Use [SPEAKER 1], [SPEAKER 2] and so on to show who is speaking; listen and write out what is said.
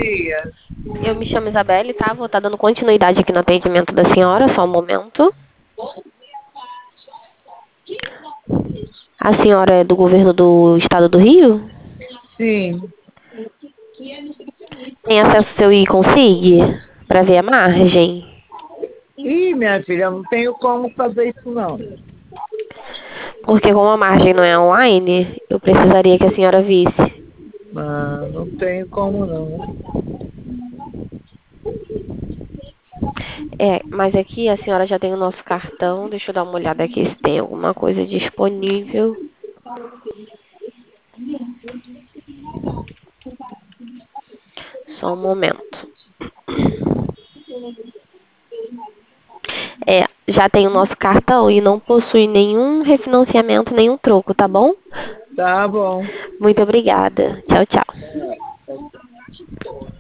[SPEAKER 1] dia.
[SPEAKER 2] Eu me chamo Isabelle, tá? Vou estar dando continuidade aqui no atendimento da senhora, só um momento. A senhora é do governo do estado do Rio?
[SPEAKER 1] Sim.
[SPEAKER 2] Tem acesso ao seu e-Consig para ver a margem?
[SPEAKER 1] Ih, minha filha, eu não tenho como fazer isso não.
[SPEAKER 2] Porque como a margem não é online, eu precisaria que a senhora visse.
[SPEAKER 1] Ah, não tenho como não.
[SPEAKER 2] Mas aqui a senhora já tem o nosso cartão. Deixa eu dar uma olhada aqui se tem alguma coisa disponível. Só um momento. Já tem o nosso cartão e não possui nenhum refinanciamento, nenhum troco, tá bom?
[SPEAKER 1] Tá bom.
[SPEAKER 2] Muito obrigada. Tchau, tchau.